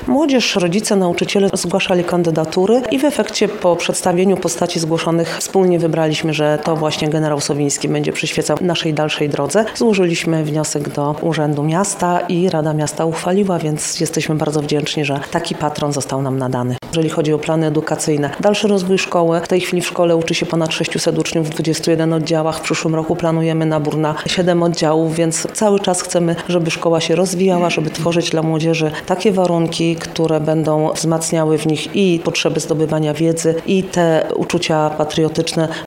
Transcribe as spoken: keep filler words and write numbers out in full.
Młodzież, rodzice, nauczyciele zgłaszali kandydatury i w efekcie po przedstawieniu postaci zgłoszonych wspólnie wybraliśmy, że to właśnie generał Sowiński będzie przyświecał naszej dalszej drodze. Złożyliśmy wniosek do Urzędu Miasta i Rada Miasta uchwaliła, więc jesteśmy bardzo wdzięczni, że taki patron został nam nadany. Jeżeli chodzi o plany edukacyjne, dalszy rozwój szkoły. W tej chwili w szkole uczy się ponad sześciuset uczniów w dwudziestu jeden oddziałach. W przyszłym roku planujemy nabór na siedem oddziałów, więc cały czas chcemy, żeby szkoła się rozwijała, żeby tworzyć dla młodzieży takie warunki, które będą wzmacniały w nich i potrzeby zdobywania wiedzy, i te uczucia patriotyczne,